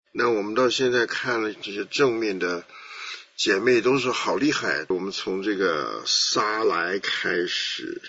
那我们到现在看了这些正面的姐妹都是好厉害。我们从这个撒莱开始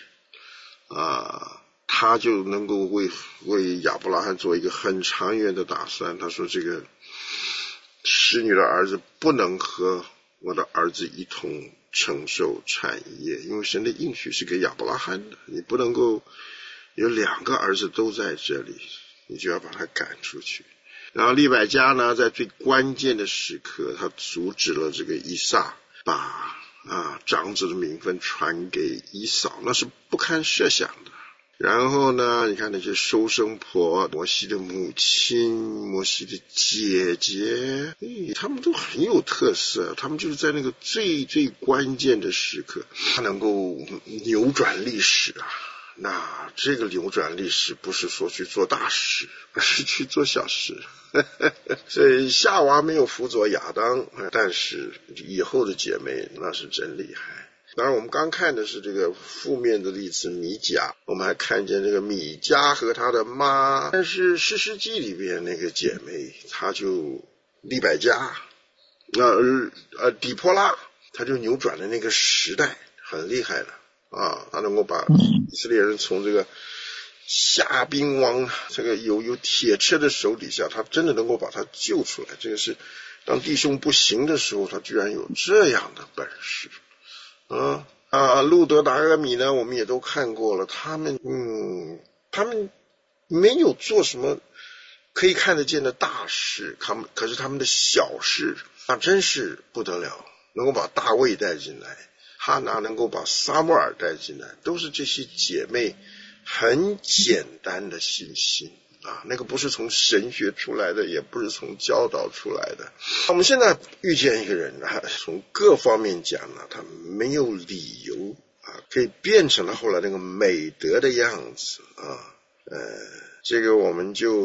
他就能够为亚伯拉罕做一个很长远的打算。他说这个使女的儿子不能和我的儿子一同承受产业，因为神的应许是给亚伯拉罕的，你不能够有2个儿子都在这里，你就要把他赶出去。然后利百加呢，在最关键的时刻，他阻止了这个以撒把长子的名分传给以扫，那是不堪设想的。然后呢，你看那些收生婆，摩西的母亲，摩西的姐姐，他们都很有特色，他们就是在那个最最关键的时刻，他能够扭转历史啊。那这个扭转历史不是说去做大事，而是去做小事。所以夏娃没有辅佐亚当，但是以后的姐妹那是真厉害。当然我们刚看的是这个负面的例子米甲，我们还看见这个米迦和他的妈，但是士师记里边那个姐妹，她就利百加底波拉，她就扭转了那个时代，很厉害的她能够把以色列人从这个夏兵王这个有铁车的手底下，他真的能够把他救出来。这个是当弟兄不行的时候，他居然有这样的本事路德达俄米呢，我们也都看过了，他们没有做什么可以看得见的大事，可是他们的小事那真是不得了，能够把大卫带进来，哈拿能够把撒母耳带进来，都是这些姐妹很简单的信心那个不是从神学出来的，也不是从教导出来的。我们现在遇见一个人从各方面讲他没有理由可以变成了后来那个美德的样子这个我们就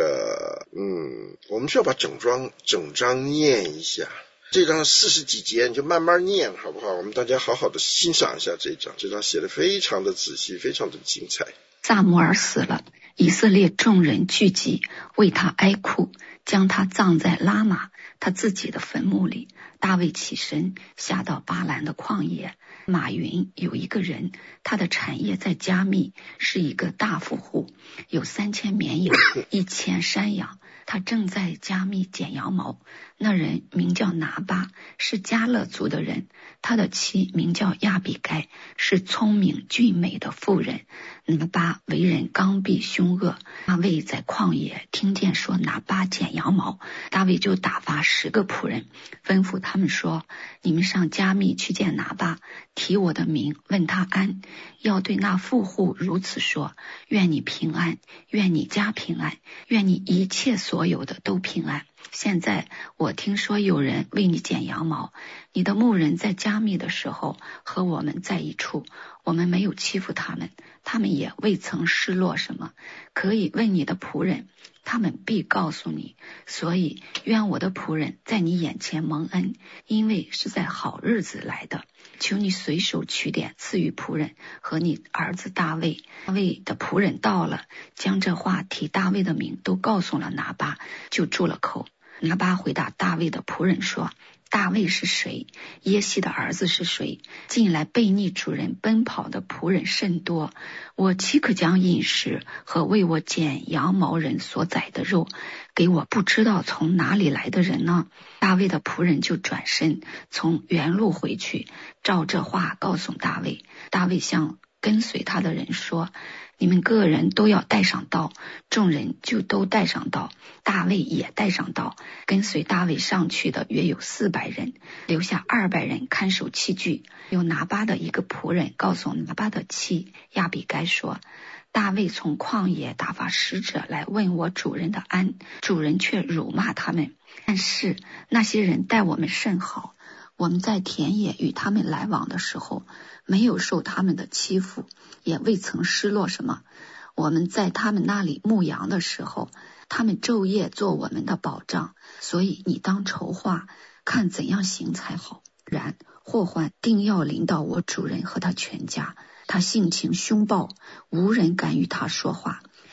我们需要把整章念一下。这章40几节你就慢慢念好不好？我们大家好好的欣赏一下这章写得非常的仔细，非常的精彩。 撒母耳死了，以色列众人聚集，为他哀哭，将他葬在拉玛他自己的坟墓里。大卫起身下到巴兰的旷野，马云有一个人，他的产业在加密，是一个大富户，有3000绵羊，1000山羊。他正在加密剪羊毛，那人名叫拿巴，是迦勒族的人，他的妻名叫亚比该，是聪明俊美的妇人。拿巴为人刚愎凶恶，大卫在旷野听见说拿巴剪羊毛，大卫就打发10个仆人，吩咐他们说，你们上加密去见拿巴，提我的名，问他安，要对那富户如此说，愿你平安，愿你家平安，愿你一切所有的都平安。现在我听说有人为你剪羊毛，你的牧人在加密的时候和我们在一处，我们没有欺负他们，他们也未曾失落什么，可以问你的仆人，他们必告诉你。所以愿我的仆人在你眼前蒙恩，因为是在好日子来的，求你随手取点赐予仆人和你儿子大卫。大卫的仆人到了，将这话提大卫的名都告诉了拿巴，就住了口。拿巴回答大卫的仆人说，大卫是谁？耶西的儿子是谁？近来悖逆主人奔跑的仆人甚多，我岂可将饮食和为我剪羊毛人所宰的肉给我不知道从哪里来的人呢？大卫的仆人就转身从原路回去，照这话告诉大卫。大卫向跟随他的人说，你们个人都要带上刀。众人就都带上刀，大卫也带上刀。跟随大卫上去的约有400人，留下200人看守器具。有拿巴的一个仆人告诉拿巴的妻亚比该说，大卫从旷野打发使者来问我主人的安，主人却辱骂他们，但是那些人待我们甚好，我们在田野与他们来往的时候，没有受他们的欺负，也未曾失落什么。我们在他们那里牧羊的时候，他们昼夜做我们的保障，所以你当筹划，看怎样行才好。然祸患定要临到我主人和他全家，他性情凶暴，无人敢与他说话。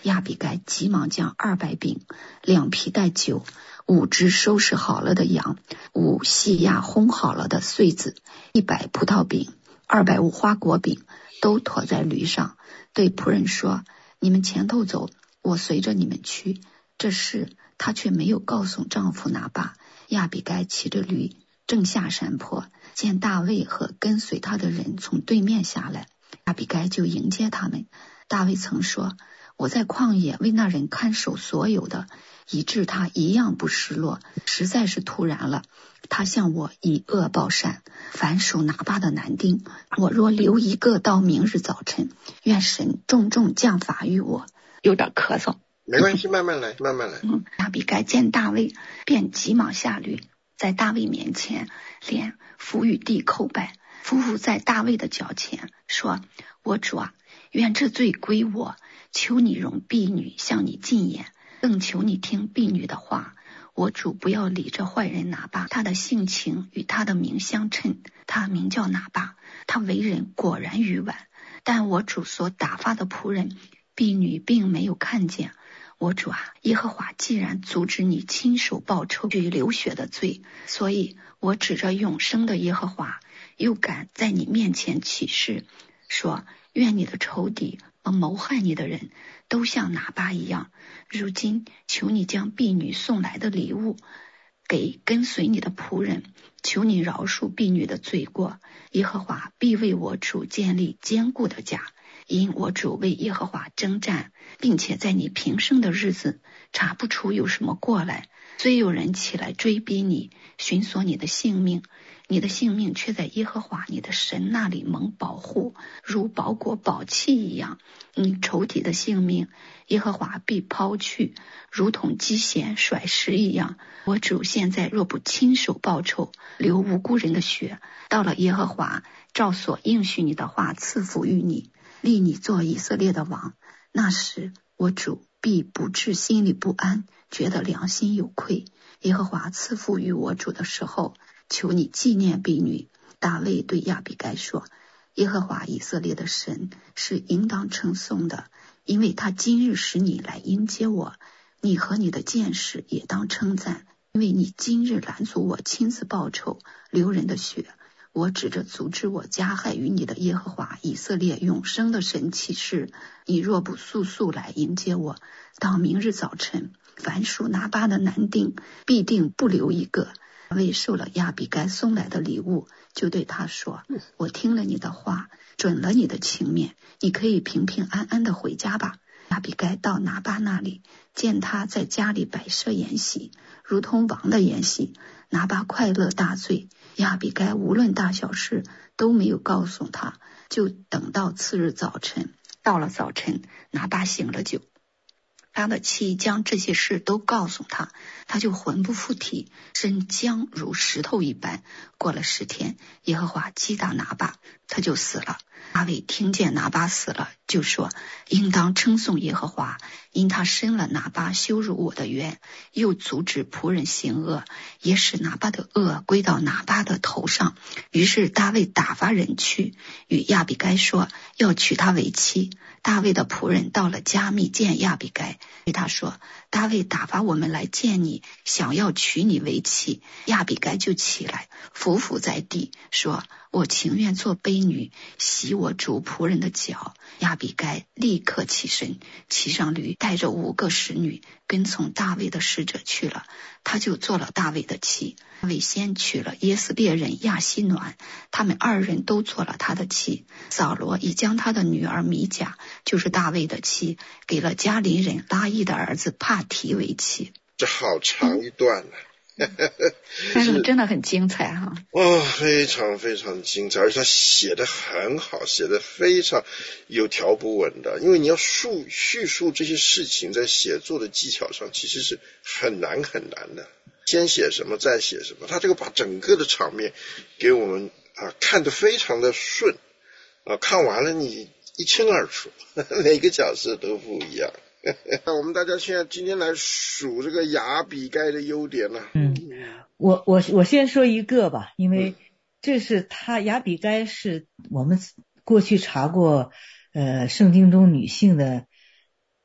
亚比该急忙将200饼、2皮带酒、5只收拾好了的羊、5细压烘好了的穗子、100葡萄饼、200无花果饼都驮在驴上，对仆人说：你们前头走，我随着你们去。这事她却没有告诉丈夫拿巴。亚比该骑着驴正下山坡，见大卫和跟随他的人从对面下来，亚比该就迎接他们。大卫曾说：我在旷野为那人看守所有的，以致他一样不失落，实在是突然了。他向我以恶报善，凡属拿巴的男丁，我若留一个到明日早晨，愿神重重降罚于我。有点咳嗽， 没关系，慢慢来，慢慢来。 亚比该见大卫，便急忙下驴，在大卫面前连伏于地叩拜，伏伏在大卫的脚前，说：我主啊，愿这罪归我，求你容婢女向你进言，更求你听婢女的话。我主不要理这坏人拿巴，他的性情与他的名相称，他名叫拿巴，他为人果然愚顽，但我主所打发的仆人婢女并没有看见。我主啊，耶和华既然阻止你亲手报仇去流血的罪，所以我指着永生的耶和华，又敢在你面前起誓，说：愿你的仇敌和谋害你的人都像拿巴一样。如今求你将婢女送来的礼物给跟随你的仆人，求你饶恕婢女的罪过。耶和华必为我主建立坚固的家，因我主为耶和华征战，并且在你平生的日子查不出有什么过来。虽有人起来追逼你，寻索你的性命，你的性命却在耶和华你的神那里蒙保护，如宝果宝器一样。你仇敌的性命，耶和华必抛去，如同机弦甩石一样。我主现在若不亲手报仇，流无辜人的血，到了耶和华照所应许你的话赐福于你，立你做以色列的王，那时我主必不致心里不安，觉得良心有愧。耶和华赐福于我主的时候，求你纪念婢女。大卫对亚比该说：耶和华以色列的神是应当称颂的，因为他今日使你来迎接我，你和你的剑士也当称赞，因为你今日拦阻我亲自报仇，流人的血。我指着阻止我加害于你的耶和华以色列永生的神起誓，你若不速速来迎接我，到明日早晨，凡属拿巴的男丁必定不留一个。大卫受了亚比该送来的礼物，就对他说：我听了你的话，准了你的情面，你可以平平安安的回家吧。亚比该到拿巴那里，见他在家里摆设筵席，如同王的筵席。拿巴快乐大醉，亚比该无论大小事都没有告诉他，就等到次日早晨。到了早晨，拿巴醒了酒，他的妻将这些事都告诉他，他就魂不附体，身僵如石头一般。过了10天，耶和华击打拿巴，他就死了。大卫听见拿巴死了，就说：应当称颂耶和华，因他生了拿巴羞辱我的冤，又阻止仆人行恶，也使拿巴的恶归到拿巴的头上。于是大卫打发人去，与亚比该说要娶她为妻。大卫的仆人到了加密见亚比该，对他说：大卫打发我们来见你，想要娶你为妻。亚比该就起来，伏伏在地，说：我情愿做婢女，洗我主仆人的脚。亚比该立刻起身，骑上驴，带着5个使女，跟从大卫的使者去了。他就做了大卫的妻。大卫先娶了耶斯列人亚希暖，他们2人都做了他的妻。扫罗已将他的女儿米甲，就是大卫的妻，给了加林人拉伊的儿子帕提为妻。 这好长一段呢、 但是真的很精彩哈。 非常非常精彩，而且他写得很好，写得非常有条不紊的。因为你要叙述这些事情，在写作的技巧上其实是很难很难的。先写什么再写什么，他这个把整个的场面给我们看得非常的顺看完了你一清二楚，每个角色都不一样。那我们大家今天来数这个亚比该的优点呢。 我先说一个吧，因为这是他亚比该是我们过去查过圣经中女性的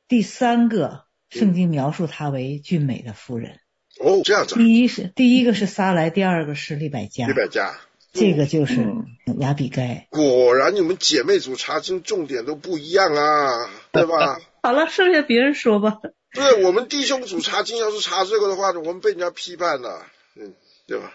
第3个圣经描述她为俊美的妇人。 哦，这样子。 第一个是撒莱，第2个是利百加。这个就是亚比该。 果然你们姐妹组查经重点都不一样啊，对吧？ 好了，剩下别人说吧。 对，我们弟兄组查经要是查这个的话，我们被人家批判了，对吧？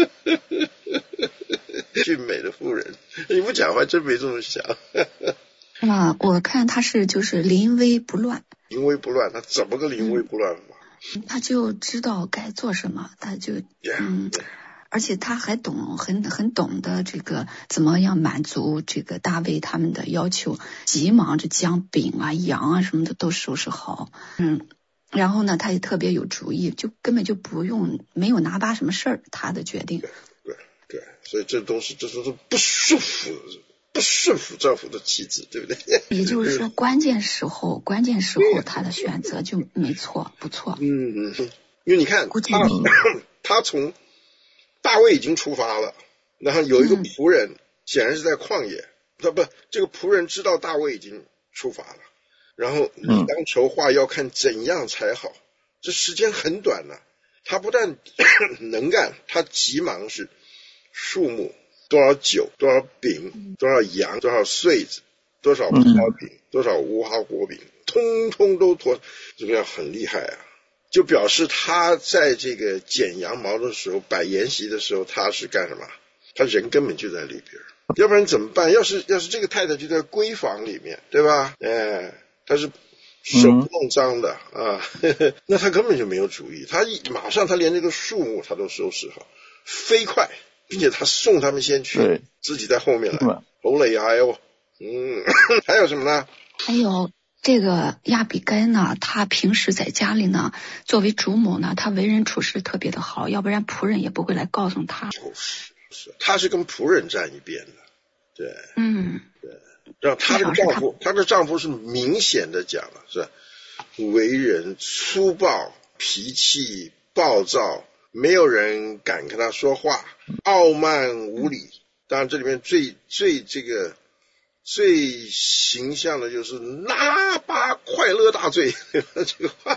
俊美的妇人，你不讲话真没这么想。 我看他是就是临危不乱。 临危不乱，他怎么个临危不乱法？ 他就知道该做什么，他就而且他还很懂得这个怎么样满足这个大卫他们的要求，急忙着将饼啊羊啊什么的都收拾好。然后呢他也特别有主意，就根本就没有拿把什么事儿，他的决定。 对，所以这都是不顺服丈夫的妻子，对不对？ 也就是说关键时候他的选择就没错，不错。 因为你看他从大卫已经出发了，然后有一个仆人显然是在旷野，这个仆人知道大卫已经出发了，然后你当筹划要看怎样才好，这时间很短了，他不但能干，他急忙是数目多少酒，多少饼，多少羊，多少穗子，多少葡萄饼，多少无花果饼，通通都脱，这个很厉害啊！就表示他在这个剪羊毛的时候，摆筵席的时候，他是干什么？他人根本就在里边，要不然怎么办？要是这个太太就在闺房里面，对吧？他是手不弄脏的啊，那他根本就没有主意，马上他连这个数目他都收拾好，飞快。并且他送他们先去，自己在后面来，好累啊！还有什么呢？ 还有这个亚比该呢，他平时在家里呢，作为主母呢，他为人处事特别的好，要不然仆人也不会来告诉他。 就是他是跟仆人站一边的，对，对，让他的丈夫是明显的讲了，是为人粗暴，脾气暴躁。没有人敢跟他说话，傲慢无礼。当然这里面最形象的就是拿拔快乐大罪这个话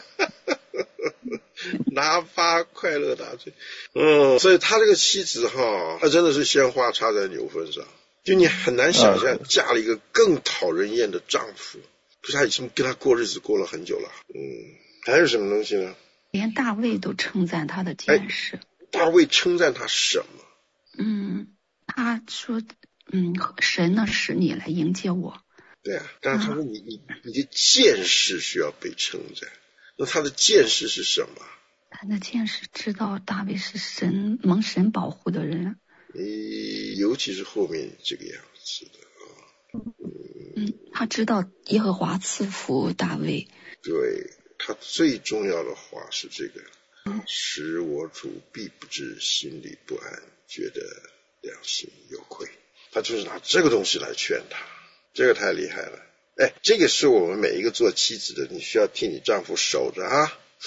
拿拔快乐大罪。所以他这个妻子他真的是鲜花插在牛粪上，就你很难想象嫁了一个更讨人厌的丈夫，可是他已经跟他过日子过了很久了。还有什么东西呢？ 连大卫都称赞他的见识。 大卫称赞他什么？ 他说，神呢使你来迎接我。 对啊，但是他说你的见识需要被称赞。那他的见识是什么？ 他的见识知道大卫是蒙神保护的人。 尤其是后面这个样子的他知道耶和华赐福大卫。 对。他最重要的话是这个，使我主必不至心里不安，觉得良心有愧。他就是拿这个东西来劝他，这个太厉害了。这个是我们每一个做妻子的，你需要替你丈夫守着啊。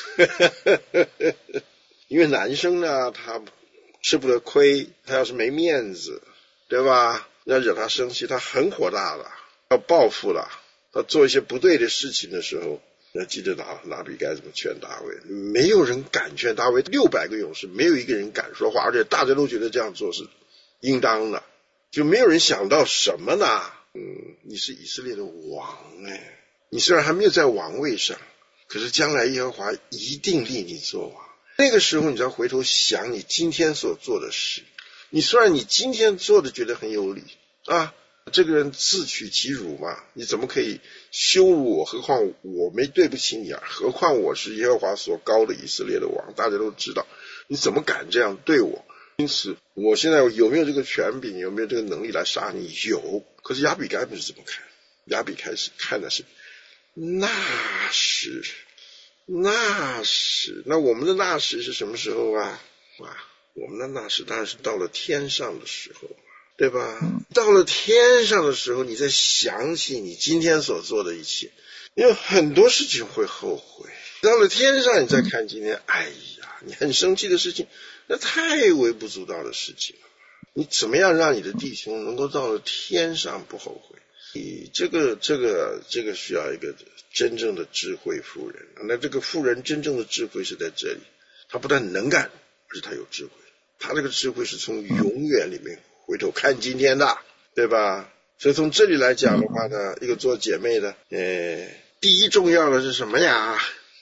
因为男生呢，他吃不得亏，他要是没面子，对吧？要惹他生气，他很火大了，要报复了。他做一些不对的事情的时候，要记得拿比该怎么劝大卫，没有人敢劝大卫，600个勇士没有一个人敢说话，而且大家都觉得这样做是应当的，就没有人想到什么呢？你是以色列的王你虽然还没有在王位上，可是将来耶和华一定立你做王。那个时候你再回头想你今天所做的事，你虽然你今天做的觉得很有理啊，这个人自取其辱嘛，你怎么可以羞辱我？何况我没对不起你啊！何况我是耶和华所膏的以色列的王，大家都知道，你怎么敢这样对我？因此，我现在有没有这个权柄，有没有这个能力来杀你？有。可是亚比该不是这么看，亚比该是看的是那时，那我们的那时是什么时候啊？我们的那时当然是到了天上的时候。对吧？到了天上的时候，你再想起你今天所做的一切，因为很多事情会后悔。到了天上，你再看今天，你很生气的事情，那太微不足道的事情了。你怎么样让你的弟兄能够到了天上不后悔？ 这个需要一个真正的智慧妇人。那这个妇人真正的智慧是在这里，她不但能干，而且她有智慧。她这个智慧是从永远里面回头看今天的，对吧？所以从这里来讲的话呢，一个做姐妹的，第一重要的是什么呀？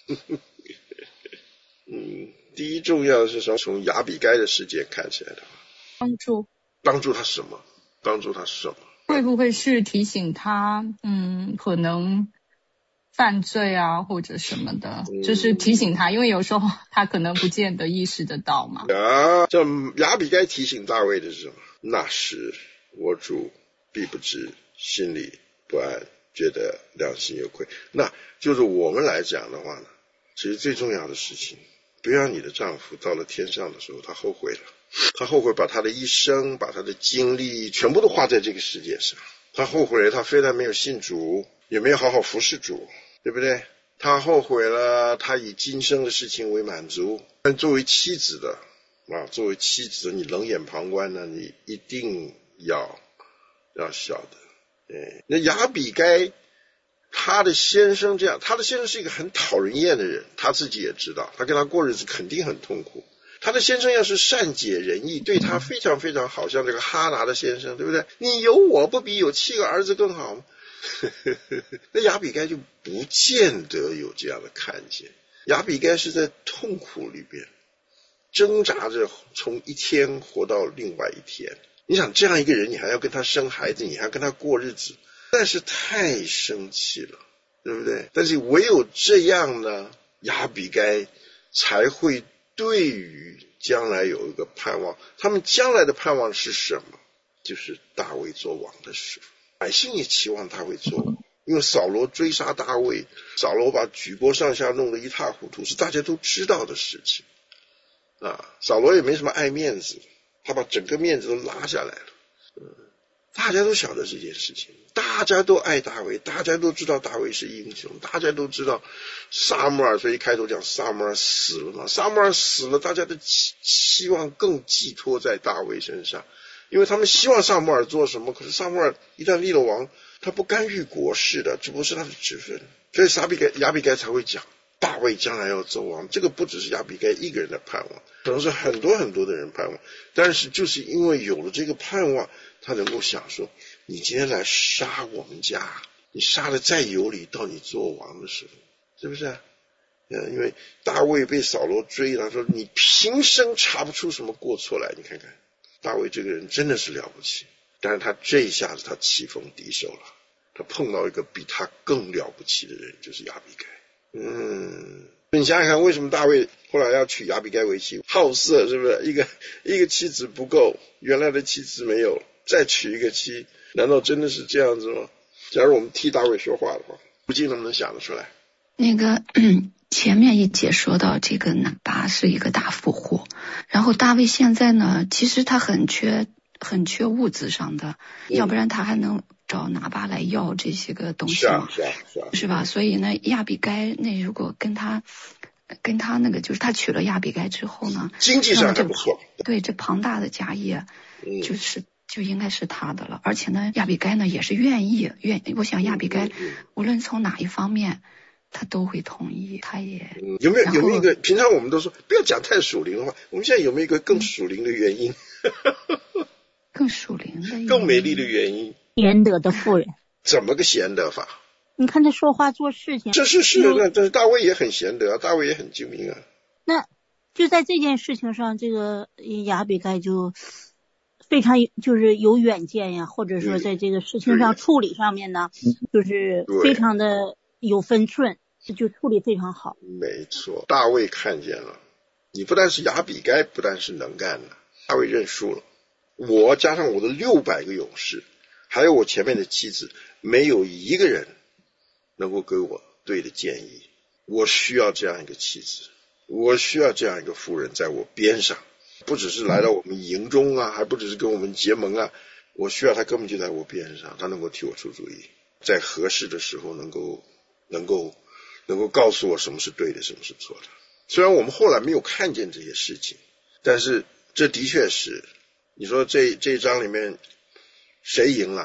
第一重要的是从亚比该的事件看起来的话，帮助他什么？ 会不会是提醒他可能犯罪啊或者什么的，就是提醒他，因为有时候他可能不见得意识得到嘛。 这亚比该提醒大卫的是什么？那时我主必不知，心里不安，觉得良心有愧。那就是我们来讲的话呢，其实最重要的事情，不要你的丈夫到了天上的时候他后悔了，他后悔把他的一生把他的精力全部都花在这个世界上，他后悔了他非但没有信主，也没有好好服侍主，对不对？他后悔了他以今生的事情为满足。但作为妻子的你冷眼旁观呢，你一定要晓得，那亚比该他的先生这样，他的先生是一个很讨人厌的人，他自己也知道，他跟他过日子肯定很痛苦。他的先生要是善解人意，对他非常非常好，像这个哈拿的先生，对不对？你有我不比有7个儿子更好吗？那亚比该就不见得有这样的看见。亚比该是在痛苦里边挣扎着从一天活到另外一天。你想这样一个人，你还要跟他生孩子，你还要跟他过日子，但是太生气了，对不对？但是唯有这样呢，亚比该才会对于将来有一个盼望。他们将来的盼望是什么？就是大卫做王的时候。百姓也期望大卫做王，因为扫罗追杀大卫，扫罗把举国上下弄得一塌糊涂，是大家都知道的事情啊。扫罗也没什么爱面子，他把整个面子都拉下来了。大家都晓得这件事情，大家都爱大卫，大家都知道大卫是英雄，大家都知道撒母耳，所以一开头讲撒母耳死了嘛，撒母耳死了，大家的希望更寄托在大卫身上，因为他们希望撒母耳做什么，可是撒母耳一旦立了王，他不干预国事的，这不是他的职分，所以亚比该才会讲大卫将来要做王。这个不只是亚比该一个人的盼望，可能是很多很多的人盼望，但是就是因为有了这个盼望，他能够想说，你今天来杀我们家，你杀得再有理，到你做王的时候，是不是？因为大卫被扫罗追，他说你平生查不出什么过错来，你看看大卫这个人真的是了不起。但是他这一下子他棋逢敌手了，他碰到一个比他更了不起的人，就是亚比该。你想想看，为什么大卫后来要娶亚比该为妻？好色，是不是？一个妻子不够，原来的妻子没有，再娶一个妻，难道真的是这样子吗？假如我们替大卫说话的话，不禁能不能想得出来？ 那个前面一节说到这个拿巴是一个大富户，然后大卫现在呢，其实他很缺物质上的，要不然他还能找拿巴来要这些个东西嘛，是吧？所以呢，亚比该那如果跟他那个，就是他娶了亚比该之后呢， 经济上还不错， 对，这庞大的家业就应该是他的了。而且呢，亚比该呢也是愿意，我想亚比该无论从哪一方面他都会同意，他也有没有一个，平常我们都说不要讲太属灵的话，我们现在有没有一个更属灵的原因？ 更属灵的原因， 更美丽的原因？ 贤德的妇人。 怎么个贤德法？ 你看他说话做事情， 这是那但是大卫也很贤德啊，大卫也很精明啊。 那就在这件事情上，这个亚比该就非常就是有远见呀，或者说在这个事情上处理上面呢，就是非常的有分寸，就处理非常好。 没错，大卫看见了，你不但是亚比该，不但是能干的，大卫认输了。我加上我的600个勇士，还有我前面的妻子，没有一个人能够给我对的建议。我需要这样一个妻子，我需要这样一个妇人在我边上，不只是来到我们营中啊，还不只是跟我们结盟啊，我需要他根本就在我边上，他能够替我出主意，在合适的时候能够告诉我什么是对的，什么是错的。虽然我们后来没有看见这些事情，但是这的确是，你说这一章里面谁赢了？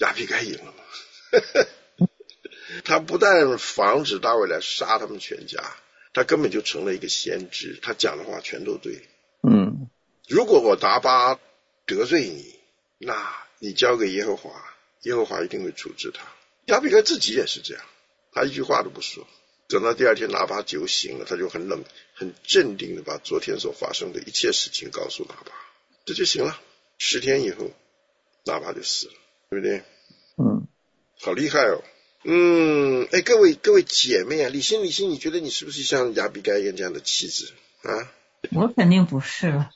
亚比该赢了嘛。他不但防止大卫来杀他们全家，他根本就成了一个先知，他讲的话全都对。如果我拿巴得罪你，那你交给耶和华，耶和华一定会处置他。亚比该自己也是这样，他一句话都不说。等到第二天拿巴酒醒了，他就很冷很镇定的把昨天所发生的一切事情告诉拿巴，这就行了。10天以后拿巴就死了，对不对？好厉害哦。各位姐妹啊，李欣，你觉得你是不是像亚比该一个这样的妻子啊？ 我肯定不是了。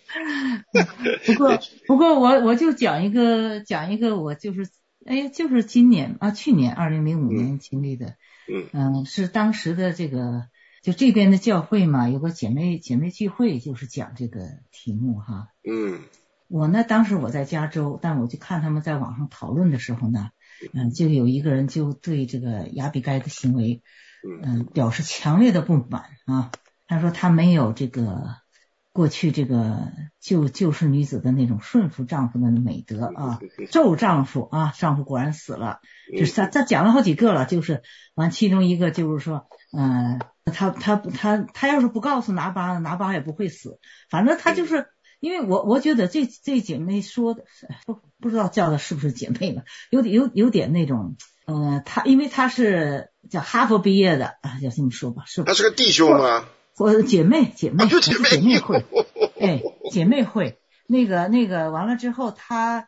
不过我就讲一个，我就是今年啊，去年2005年经历的。是当时的这个就这边的教会嘛，有个姐妹聚会，就是讲这个题目哈。我呢当时我在加州，但我就看他们在网上讨论的时候呢，就有一个人就对这个亚比该的行为表示强烈的不满啊。他说他没有这个过去这个救世女子的那种顺服丈夫的美德啊，咒丈夫啊，丈夫果然死了。就是他讲了好几个了，就是完其中一个就是说他要是不告诉拿巴也不会死。反正他就是因为我觉得这姐妹说的不知道叫的是不是姐妹了，有点那种他因为他是叫哈佛毕业的啊，要这么说吧，是他是个弟兄吗？ 姐妹会。姐妹会那个完了之后他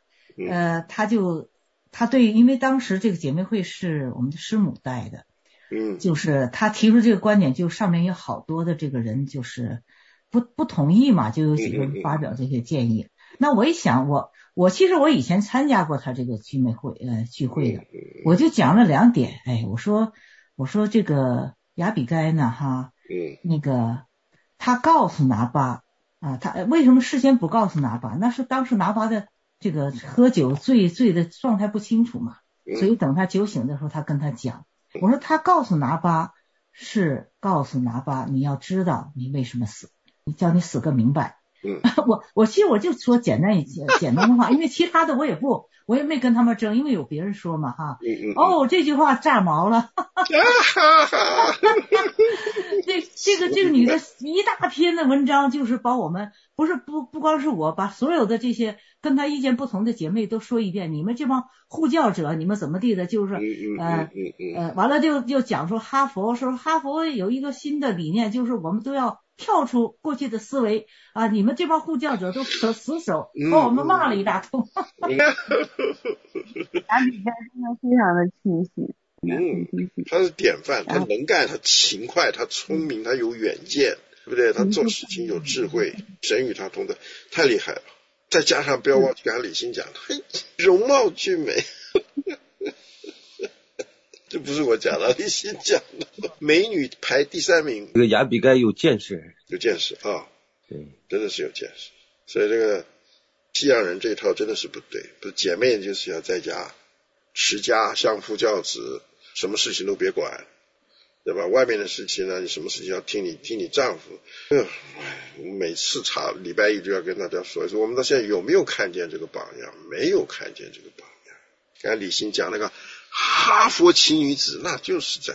对，因为当时这个姐妹会是我们的师母带的，就是他提出这个观点，就上面有好多的这个人就是不同意嘛，就有几个人发表这些建议。那我一想，我其实我以前参加过他这个聚会的，我就讲了2点。我说这个亚比该呢哈，那个他告诉拿巴啊，他为什么事先不告诉拿巴？那是当时拿巴的这个喝酒醉的状态不清楚嘛，所以等他酒醒的时候，他跟他讲，我说他告诉拿巴是告诉拿巴，你要知道你为什么死，你叫你死个明白。我其实我就说简单的话，因为其他的我也没跟他们争，因为有别人说嘛哈。这句话炸毛了。这个女的一大篇的文章，就是把我们不光是我，把所有的这些跟她意见不同的姐妹都说一遍。你们这帮护教者，你们怎么地的？就是完了就讲说哈佛有一个新的理念，就是我们都要跳出过去的思维啊！你们这帮护教者都死守，把我们骂了一大通。 亚比该真的非常的清醒。 他是典范，他能干，他勤快，他聪明，他有远见，对不对？他做事情有智慧，神与他同在，太厉害了。再加上不要忘记跟李欣讲，他容貌俊美。这不是我讲的，李欣讲的。美女排第3名。 这个亚比该有见识啊，对，真的是有见识。所以这个西洋人这一套真的是不对，不是姐妹就是要在家持家，相夫教子，什么事情都别管，对吧？外面的事情呢，你什么事情要听你丈夫。每次礼拜一就要跟大家说，我们到现在有没有看见这个榜样？没有看见这个榜样。刚才李欣讲那个哈佛奇女子，那就是在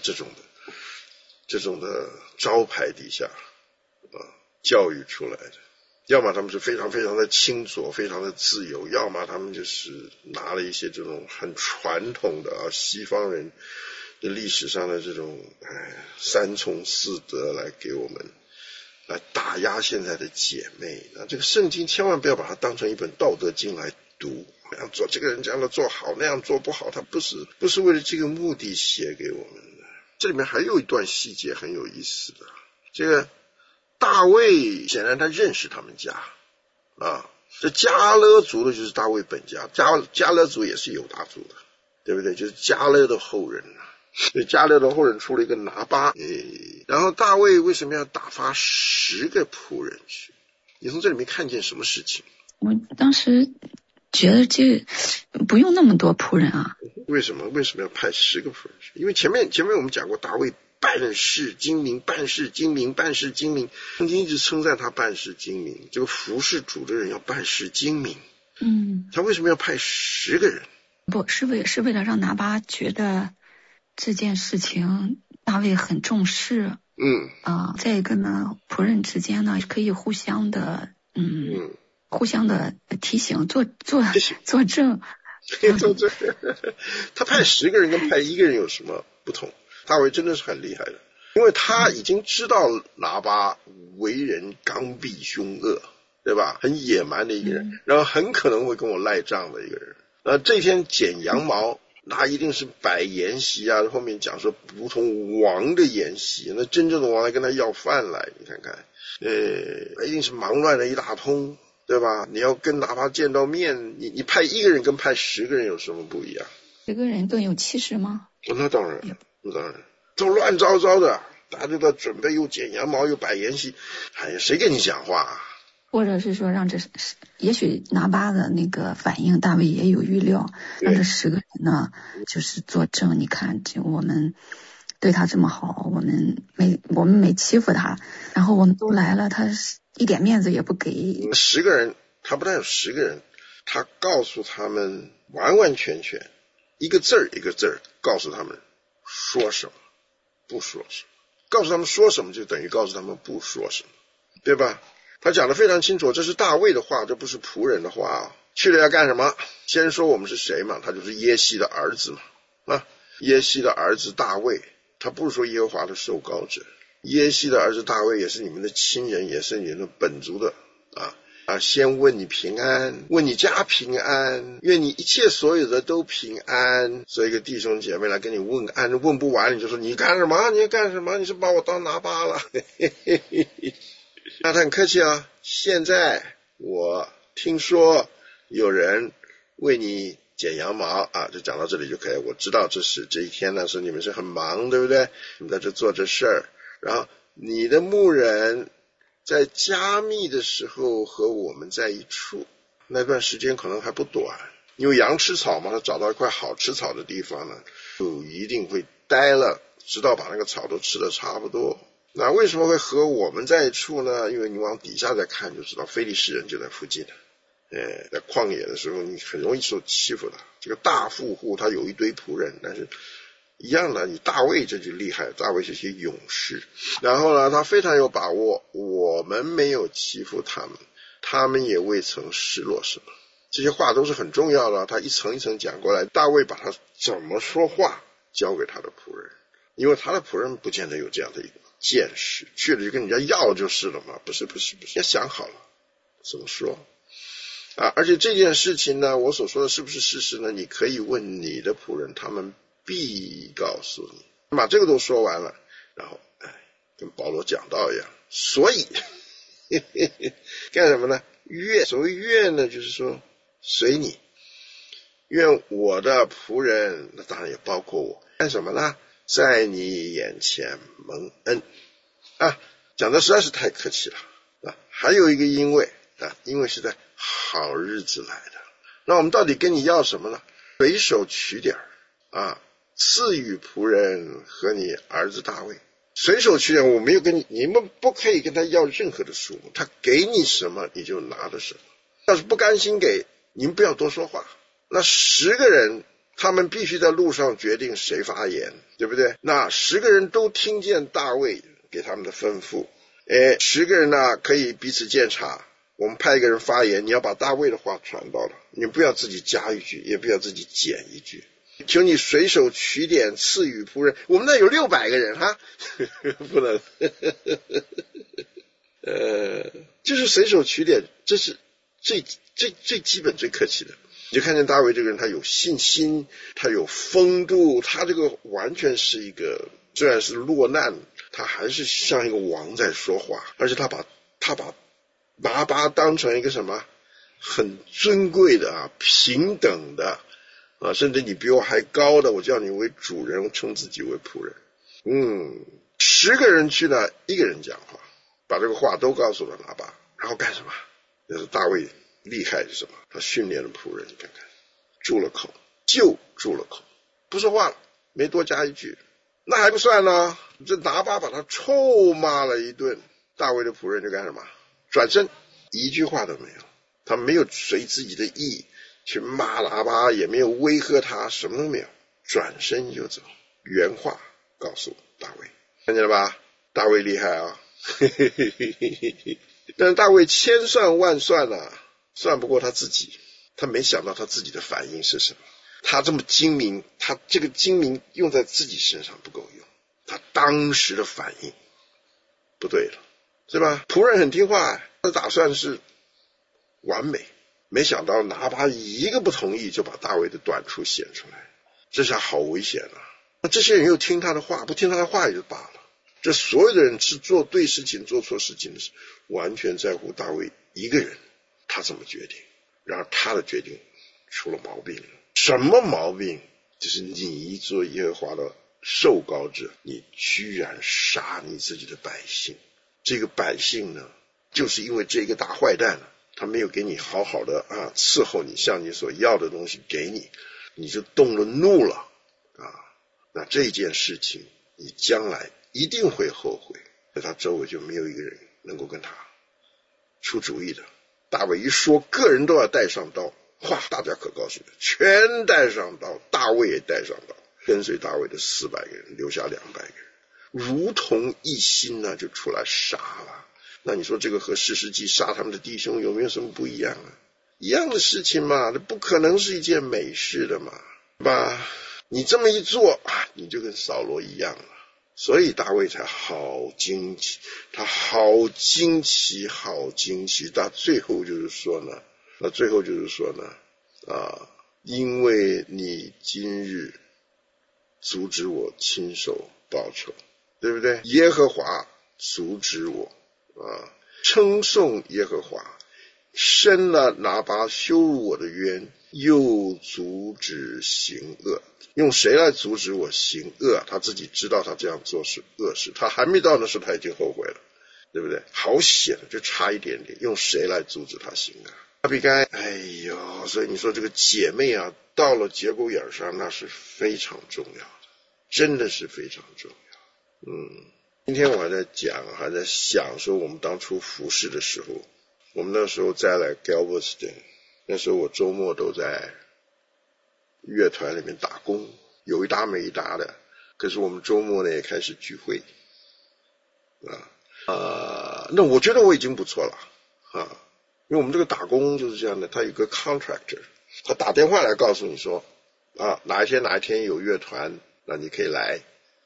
这种的招牌底下教育出来的。要么他们是非常非常的清左，非常的自由，要么他们就是拿了一些这种很传统的西方人的历史上的这种3从4德来给我们来打压现在的姐妹。那这个圣经千万不要把它当成一本道德经来读，这样做这个人这样的做好，那样做不好，他不是为了这个目的写给我们的。这里面还有一段细节很有意思的，这个大卫显然他认识他们家啊，这迦勒族的就是大卫本家，迦勒族也是犹大族的，对不对？就是迦勒的后人啊。所以迦勒的后人出了一个拿巴，然后大卫为什么要打发10个仆人去？你从这里面看见什么事情？ 我当时觉得这不用那么多仆人啊。 为什么要派10个仆人去？因为前面我们讲过，大卫办事精明，圣经一直称赞他办事精明。这个服侍主的人要办事精明。他为什么要派10个人？ 不是为了让拿巴觉得这件事情大卫很重视。再一个呢，仆人之间呢可以互相的提醒，作证。 他派10个人跟派1个人有什么不同？大卫真的是很厉害的，因为他已经知道拿巴为人刚愎凶恶，对吧？很野蛮的一个人，然后很可能会跟我赖账的一个人。这天剪羊毛，那一定是摆筵席啊，后面讲说如同王的筵席，那真正的王来跟他要饭来，你看看，一定是忙乱的一大通，对吧？你要跟拿巴见到面，你派1个人跟派10个人有什么不一样 ？10个人更有气势吗？ 那当然，都乱糟糟的，大家都在准备，又剪羊毛又摆筵席，谁跟你讲话啊？ 或者是说让也许拿巴的那个反应大卫也有预料，让这10个人呢就是作证，你看我们对他这么好，我们没欺负他，然后我们都来了，他一点面子也不给。 10个人，他不但有10个人，他告诉他们完完全全一个字儿一个字儿告诉他们说什么不说什么，告诉他们说什么就等于告诉他们不说什么，对吧？他讲得非常清楚，这是大卫的话，这不是仆人的话啊。去了要干什么？先说我们是谁嘛，他就是耶西的儿子嘛，耶西的儿子大卫，他不是说耶和华的受膏者，耶西的儿子大卫也是你们的亲人，也是你们的本族的先问你平安，问你家平安，愿你一切所有的都平安。所以一个弟兄姐妹来跟你问安，问不完你就说你干什么？你干什么？你是把我当拿巴了？那他很客气啊。现在我听说有人为你剪羊毛就讲到这里就可以。我知道这一天呢是你们是很忙，对不对？你们在这做这事儿，然后你的牧人在加密的时候和我们在一处，那段时间可能还不短，因为羊吃草嘛，他找到一块好吃草的地方呢，就一定会待了，直到把那个草都吃得差不多。那为什么会和我们在一处呢？因为你往底下再看就知道，非利士人就在附近在旷野的时候你很容易受欺负的。这个大富户他有一堆仆人，但是一样的，你大卫这就厉害，大卫是些勇士。然后呢，他非常有把握，我们没有欺负他们，他们也未曾失落什么。这些话都是很重要的，他一层一层讲过来。大卫把他怎么说话交给他的仆人，因为他的仆人不见得有这样的一个见识，去了就跟人家要就是了嘛，不是，要想好了怎么说而且这件事情呢，我所说的是不是事实呢？你可以问你的仆人，他们必告诉你。把这个都说完了，然后跟保罗讲到一样，所以干什么呢？所谓愿呢，就是说随你，愿我的仆人，那当然也包括我，干什么呢？在你眼前蒙恩讲的实在是太客气了还有一个因为是在好日子来的。那我们到底跟你要什么呢？随手取点赐予仆人和你儿子大卫，随手取点，我没有跟你们不可以跟他要任何的数目，他给你什么你就拿的什么。要是不甘心给，你们不要多说话。那10个人他们必须在路上决定谁发言，对不对？那10个人都听见大卫给他们的吩咐，10个人呢可以彼此鉴察，我们派一个人发言，你要把大卫的话传到了，你不要自己加一句，也不要自己减一句。求你随手取点赐予仆人，我们那有600个人不能就是随手取点，这是最基本最客气的。你就看见大卫这个人，他有信心，他有风度，他这个完全是一个，虽然是落难，他还是像一个王在说话，而且他把拿巴当成一个什么很尊贵的平等的甚至你比我还高的，我叫你为主人，我称自己为仆人。10个人去呢，1个人讲话，把这个话都告诉了拿巴，然后干什么？就是大卫厉害是什么？他训练了仆人，你看看，住了口，不说话了，没多加一句。那还不算呢，这拿巴把他臭骂了一顿，大卫的仆人就干什么？转身，一句话都没有，他没有随自己的意去骂喇叭，也没有威吓他，什么都没有，转身就走。原话告诉大卫，看见了吧？大卫厉害啊！但是大卫千算万算啊，算不过他自己，他没想到他自己的反应是什么。他这么精明，他这个精明用在自己身上不够用，他当时的反应不对了，是吧？仆人很听话，他的打算是完美，没想到哪怕一个不同意就把大卫的短处显出来，这下好危险啊！那这些人又听他的话，不听他的话也就罢了，这所有的人是做对事情做错事情的事，完全在乎大卫一个人，他怎么决定，然而他的决定出了毛病了。什么毛病？就是你做耶和华的受膏者，你居然杀你自己的百姓。这个百姓呢，就是因为这个大坏蛋他没有给你好好的伺候你，像你所要的东西给你，你就动了怒了那这件事情你将来一定会后悔。在他周围就没有一个人能够跟他出主意的。大卫一说个人都要带上刀，哇，大家可高兴了，全带上刀，大卫也带上刀，跟随大卫的400个人留下200个人，如同一心就出来杀了。那你说这个和士师记杀他们的弟兄有没有什么不一样啊？一样的事情嘛，这不可能是一件美事的嘛，对吧？你这么一做你就跟扫罗一样了。所以大卫才好惊奇，他好惊奇，他最后就是说呢，因为你今日阻止我亲手报仇，对不对？耶和华阻止我称颂耶和华，伸了拿拔羞辱我的冤，又阻止行恶。用谁来阻止我行恶？他自己知道他这样做是恶事，他还没到那时候他已经后悔了，对不对？好险，就差一点点，用谁来阻止他行恶？亚比该，所以你说这个姐妹到了节骨眼上，那是非常重要的，真的是非常重要。今天我还在想说，我们当初服侍的时候，我们那时候再来 Galveston， 那时候我周末都在乐团里面打工，有一搭没一搭的，可是我们周末呢也开始聚会那我觉得我已经不错了因为我们这个打工就是这样的，他有个 contractor， 他打电话来告诉你说哪一天有乐团，那你可以来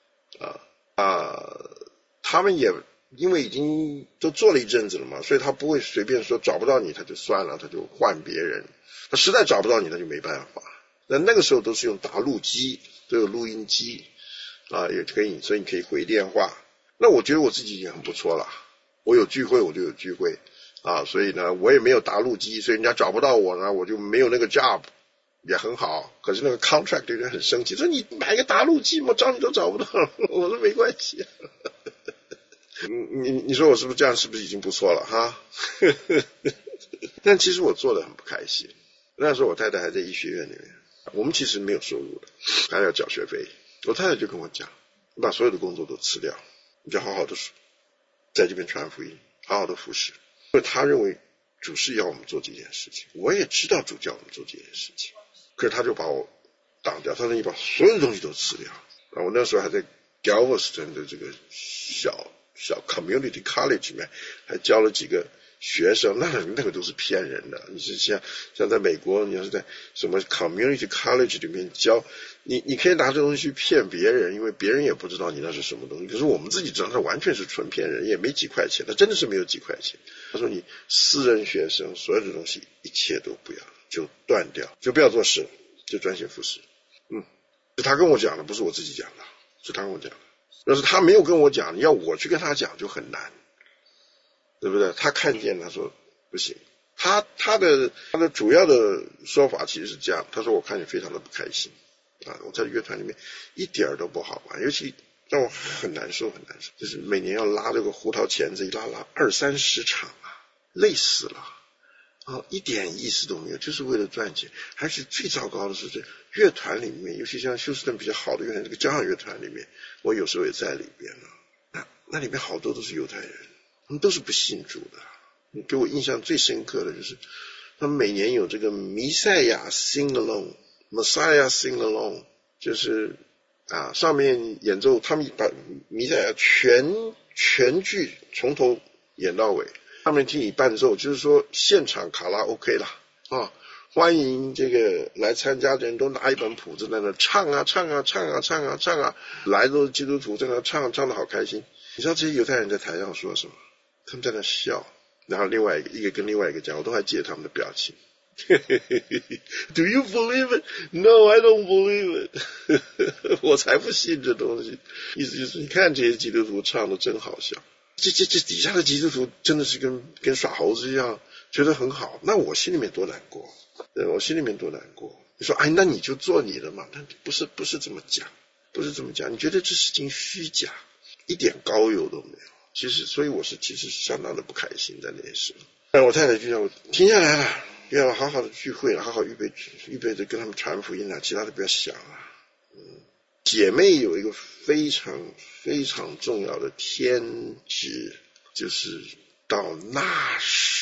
他们也因为已经都做了一阵子了嘛，所以他不会随便说找不到你他就算了，他就换别人，他实在找不到你他就没办法。那个时候都是用打录机，都有录音机也可以，所以你可以回电话。那我觉得我自己已经很不错了，我有聚会我就有聚会所以呢我也没有打录机，所以人家找不到我呢，我就没有那个 job， 也很好。可是那个 contract 有点很生气，说你买个打录机嘛，找你都找不到。我说没关系你说我是不是这样，是不是已经不错了哈？但其实我做得很不开心。那时候我太太还在医学院里面，我们其实没有收入的，还要缴学费。我太太就跟我讲，你把所有的工作都辞掉，你就好好的在这边传福音，好好的服侍。因为他认为主是要我们做这件事情，我也知道主叫我们做这件事情，可是他就把我挡掉，他说你把所有的东西都辞掉。我那时候还在 Galveston 的这个小 community college 里面还教了几个学生，那个都是骗人的。你是像在美国，你要是在什么 community college 里面教，你可以拿这东西去骗别人，因为别人也不知道你那是什么东西。可是我们自己知道，它完全是纯骗人，也没几块钱，他真的是没有几块钱。他说你私人学生所有的东西一切都不要，就断掉，就不要做事，就专心服侍。是他跟我讲的，不是我自己讲的，是他跟我讲的。要是他没有跟我讲，要我去跟他讲就很难，对不对？他看见他说不行，他的主要的说法其实是这样，他说我看你非常的不开心我在乐团里面一点都不好玩，尤其让我很难受，就是每年要拉这个胡桃钳子，一拉20-30场累死了一点意思都没有，就是为了赚钱。还是最糟糕的是这乐团里面，尤其像休斯顿比较好的乐团，这个交响乐团里面，我有时候也在里边了。那里面好多都是犹太人，他们都是不信主的。给我印象最深刻的就是他们每年有这个弥赛亚 Sing Along，Messiah Sing Along， 就是上面演奏，他们把弥赛亚全剧从头演到尾，上面听你伴奏，就是说现场卡拉 OK 啦欢迎这个来参加的人都拿一本谱子在那唱啊，来都是基督徒在那唱得好开心。你知道这些犹太人在台上说什么？他们在那笑，然后另外一个跟另外一个讲，我都还记得他们的表情。Do you believe it? No, I don't believe it. 我才不信这东西。意思就是你看这些基督徒唱的真好笑，这底下的基督徒真的是跟耍猴子一样，觉得很好。那我心里面多难过，对，我心里面多难过。你说那你就做你的嘛，但不是这么讲，不是这么讲。你觉得这事情虚假，一点高油都没有。其实，所以我是其实相当的不开心在那件事。但我太太就让我停下来了，要好好的聚会了，好好预备着跟他们传福音了，其他的不要想了。姐妹有一个非常非常重要的天职，就是到那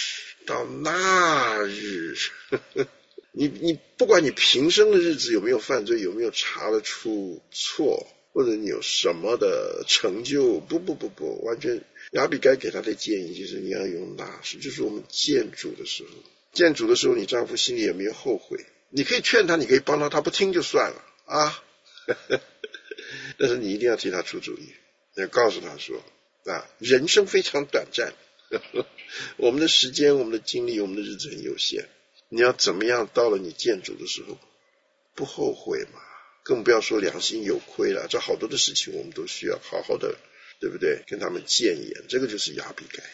日你不管你平生的日子有没有犯罪，有没有查得出错，或者你有什么的成就，不，完全亚比该给他的建议就是你要用那时，就是我们见主的时候，你丈夫心里也没有后悔，你可以劝他，你可以帮他，他不听就算了但是你一定要替他出主意，要告诉他说人生非常短暂，我们的时间、我们的精力、我们的日子很有限，你要怎么样到了你见主的时候不后悔嘛？更不要说良心有亏了，这好多的事情我们都需要好好的，对不对？跟他们谏言，这个就是亚比该，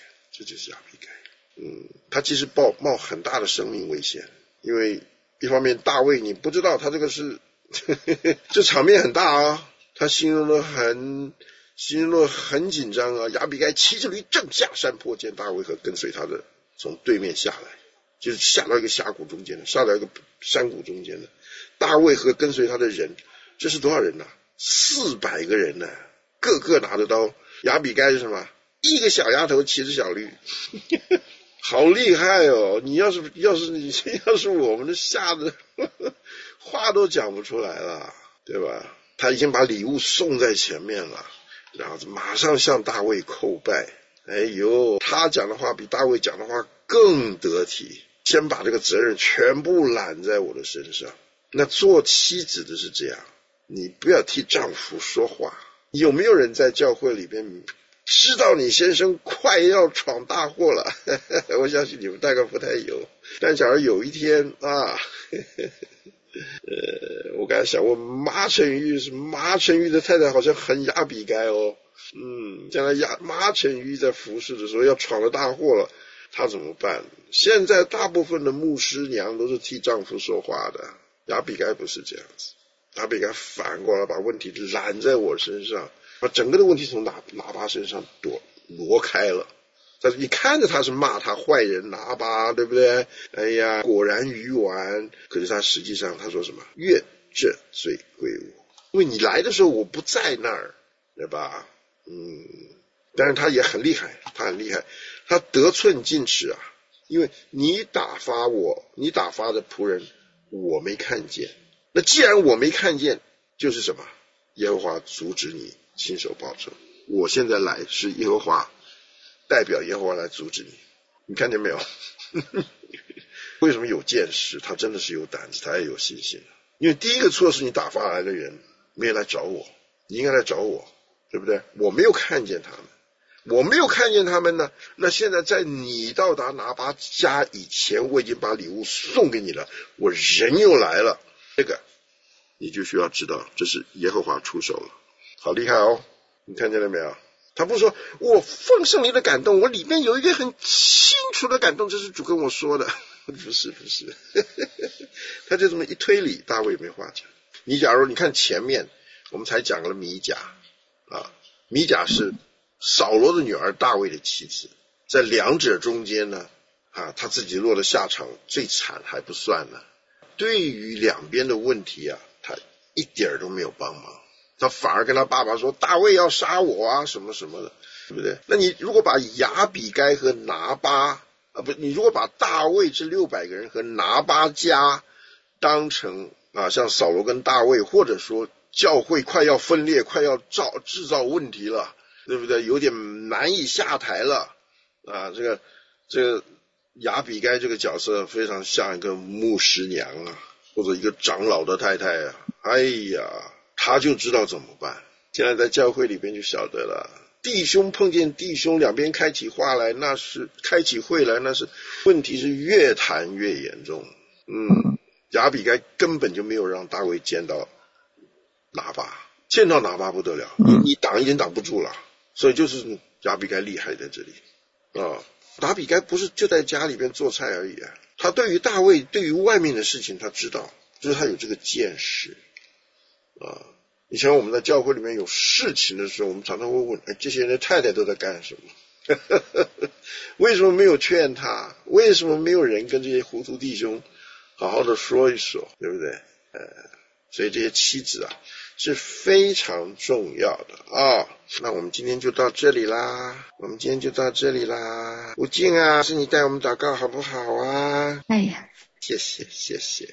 他其实冒很大的生命危险，因为一方面大卫你不知道他这个是这场面很大他形容的很紧张亚比该骑着驴正下山坡，见大卫和跟随他的从对面下来，就是下到一个峡谷中间的，下到一个山谷中间的。大卫和跟随他的人，这是多少人400个人个个拿着刀。亚比该是什么？一个小丫头骑着小驴好厉害你要是我们的吓得话都讲不出来了，对吧？他已经把礼物送在前面了，然后马上向大卫叩拜。他讲的话比大卫讲的话更得体，先把这个责任全部揽在我的身上。那做妻子的是这样，你不要替丈夫说话。有没有人在教会里边知道你先生快要闯大祸了？我相信你们大概不太有。但假如有一天我刚才想问马成玉的太太好像很亚比该将来马成玉在服侍的时候要闯了大祸了，他怎么办？现在大部分的牧师娘都是替丈夫说话的，亚比该不是这样子，亚比该反过来把问题揽在我身上，把整个的问题从拿巴身上挪开了。但是你看着他是骂他坏人拿巴，对不对？果然愚顽。可是他实际上他说什么？愿这罪归我，因为你来的时候我不在那儿，对吧？但是他也很厉害，他得寸进尺因为你打发的仆人我没看见，那既然我没看见，就是什么？耶和华阻止你亲手报仇。我现在来是耶和华代表耶和华来阻止你，你看见没有？为什么有见识？他真的是有胆子，他也有信心。因为第一个错是你打发来的人没有来找我，你应该来找我，对不对？我没有看见他们呢。那现在在你到达拿巴家以前，我已经把礼物送给你了，我人又来了，这个你就需要知道，这是耶和华出手了，好厉害你看见了没有？他不说我奉圣灵的感动，我里面有一个很清楚的感动，这是主跟我说的，不是他就这么一推理，大卫没话讲。你假如你看前面我们才讲了米甲米甲是扫罗的女儿大卫的妻子，在两者中间呢他自己落的下场最惨还不算呢，对于两边的问题他一点都没有帮忙，他反而跟他爸爸说大卫要杀我什么什么的，对不对？那你如果把亚比该和拿巴你如果把大卫这600个人和拿巴家当成像扫罗跟大卫，或者说教会快要分裂，快要制造问题了，对不对？有点难以下台了这个亚比该这个角色非常像一个牧师娘或者一个长老的太太哎呀，他就知道怎么办。现在在教会里边就晓得了，弟兄碰见弟兄，两边开起会来，那是问题是越谈越严重。亚比该根本就没有让大卫见到拿巴不得了，你挡一点挡不住了，所以就是亚比该厉害在这里亚比该不是就在家里边做菜而已他对于大卫，对于外面的事情他知道，就是他有这个见识以前我们在教会里面有事情的时候，我们常常会问这些人的太太都在干什么为什么没有劝他？为什么没有人跟这些糊涂弟兄好好的说一说，对不对？所以这些妻子是非常重要的那我们今天就到这里啦，吴静是你带我们祷告好不好哎呀， 谢谢亲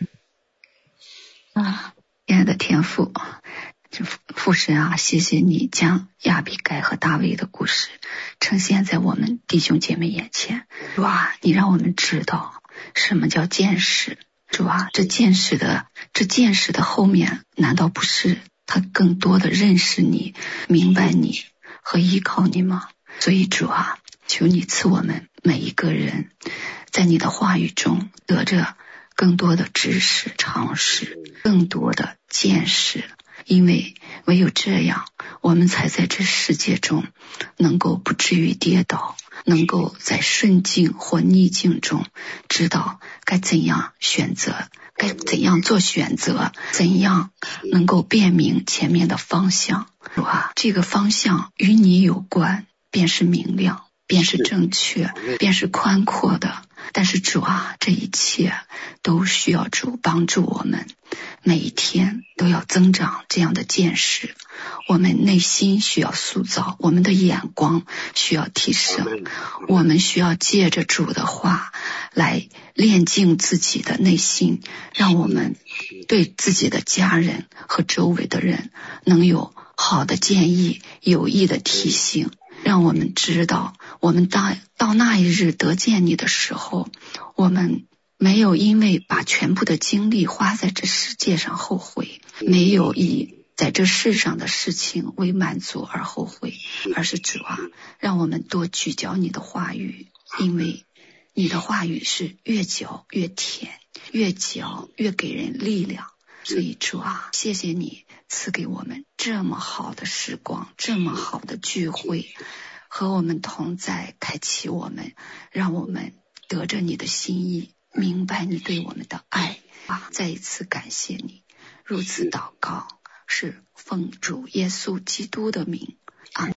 爱的天父，父神谢谢你将亚比该和大卫的故事呈现在我们弟兄姐妹眼前。主你让我们知道什么叫见识。主这见识的后面，难道不是他更多的认识你、明白你和依靠你吗？所以主求你赐我们每一个人在你的话语中得着更多的知识、常识，更多的见识，因为唯有这样，我们才在这世界中能够不至于跌倒，能够在顺境或逆境中知道该怎样选择，该怎样做选择，怎样能够辨明前面的方向。这个方向与你有关，便是明亮，便是正确，便是宽阔的。但是主这一切都需要主帮助我们，每一天都要增长这样的见识。我们内心需要塑造，我们的眼光需要提升，我们需要借着主的话来炼净自己的内心，让我们对自己的家人和周围的人能有好的建议、有益的提醒，让我们知道我们到那一日得见你的时候，我们没有因为把全部的精力花在这世界上后悔，没有以在这世上的事情为满足而后悔，而是主让我们多聚焦你的话语，因为你的话语是越嚼越甜，越嚼越给人力量。所以主谢谢你赐给我们这么好的时光，这么好的聚会，和我们同在，开启我们，让我们得着你的心意，明白你对我们的爱再一次感谢你。如此祷告是奉主耶稣基督的名，